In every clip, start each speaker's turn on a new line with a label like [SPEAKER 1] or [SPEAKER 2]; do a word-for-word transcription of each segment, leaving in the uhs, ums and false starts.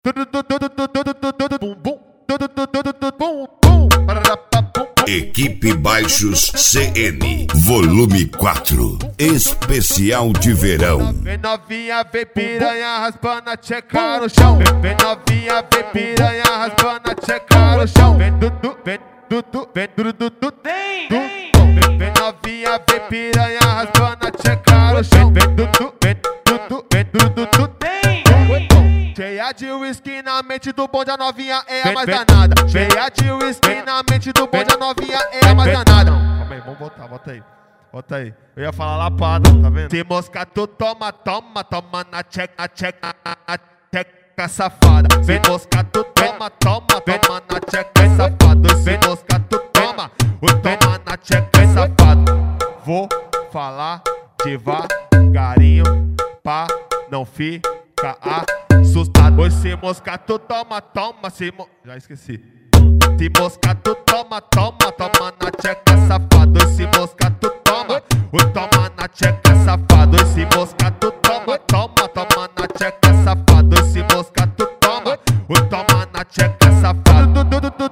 [SPEAKER 1] Equipe Baixos C N, volume quatro, especial de verão.
[SPEAKER 2] Vem novinha, vem piranha, raspando a tcheca no chão. Vem novinha, vem piranha, raspando a tcheca no chão. Vem dudu, vem dudu, vem dudu, dudu, vem, vem. Vem novinha, vem piranha, raspando a tcheca no chão. Vem dudu, vem dudu, vem dudu, dudu, vem, vem. Cheia de uísque na mente do bonde, a novinha é a mais danada. Cheia de uísque na mente do bonde, a novinha é a mais danada. Calma aí, vamos botar, bota aí. Bota aí, eu ia falar lapada, tá vendo? Se mosca tu toma, toma, toma na tcheca, na tcheca, na tcheca safada. Se mosca tu toma, toma, toma na tcheca safada. Se mosca tu toma, o toma na tcheca safada. Vou falar devagarinho pra não ficar assustado. Oi, se mosca tu toma, toma, se mo... Já esqueci. Se mosca tu toma, toma, toma na tcheca safada. Se mosca tu toma, o toma na tcheca safado. Esse mosca tu toma, toma, toma na tcheca safado. Esse mosca tu toma, o toma na tcheca safado.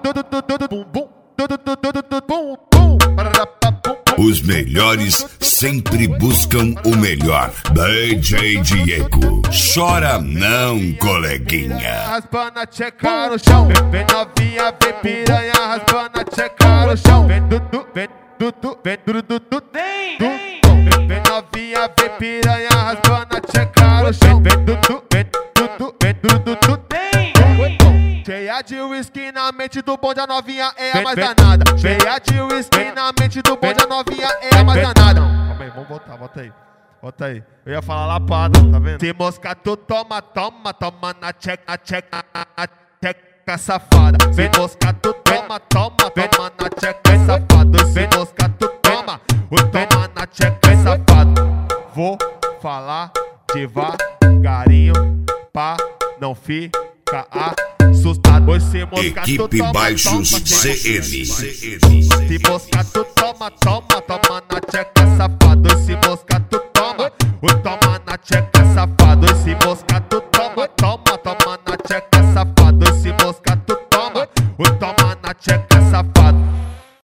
[SPEAKER 1] Os melhores sempre buscam o melhor. D J Diego, chora não, coleguinha.
[SPEAKER 2] Raspando a tcheca no chão. Vem novinha, vem piranha, raspando a tcheca no chão. Vem dudu, vem dudu, vem dudu, dudu, vem, vem. Vem novinha, vem piranha, raspando a tcheca no chão. Vem dudu, vem dudu, vem dudu, dudu, vem, vem. Cheia de uísque na mente do bonde, a novinha é a mais danada. Cheia de uísque na mente do bonde, a novinha é a mais danada. Calma aí, vamos botar, bota aí. Bota aí, eu ia falar lapada, tá vendo? Se mosca tu toma, toma, toma na tcheca, na tcheca, na tcheca safada. Se mosca tu toma, toma, toma na tcheca safada. Se mosca tu toma, o toma na tcheca safada. Vou falar devagarinho pra não ficar assustado. Oi, se mosca tu
[SPEAKER 1] Equipe
[SPEAKER 2] toma,
[SPEAKER 1] Baixos
[SPEAKER 2] toma,
[SPEAKER 1] C N.
[SPEAKER 2] se mosca tu toma, toma, toma na tcheca safada. Se mosca tu toma, o toma na tcheca safado. Se mosca tu